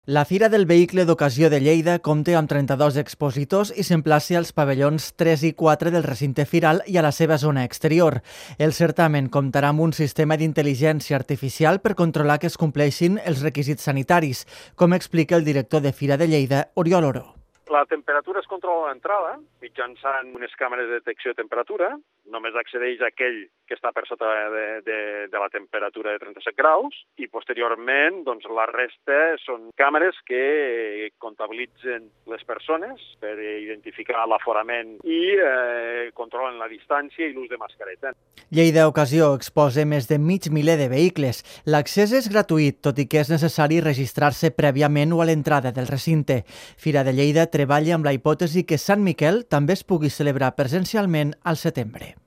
La Fira del Vehicle d'Ocasió de Lleida compta amb 32 expositors i s'emplaça als pavellons 3 i 4 del recinte firal i a la seva zona exterior. El certamen comptarà amb un sistema d'intel·ligència artificial per controlar que es compleixin els requisits sanitaris, com explica el director de Fira de Lleida, Oriol Oro. La temperatura es controla a l'entrada mitjançant unes càmeres de detecció de temperatura. Només accedeix aquell que està per sota de la temperatura de 37 graus i posteriorment la resta són càmeres que comptabilitzen les persones per identificar l'aforament i controlen la distància i l'ús de mascareta. Lleida Ocasió exposa més de mig miler de vehicles. L'accés és gratuït, tot i que és necessari registrar-se prèviament o a l'entrada del recinte. Fira de Lleida treballa amb la hipòtesi que Sant Miquel també es pugui celebrar presencialment al setembre.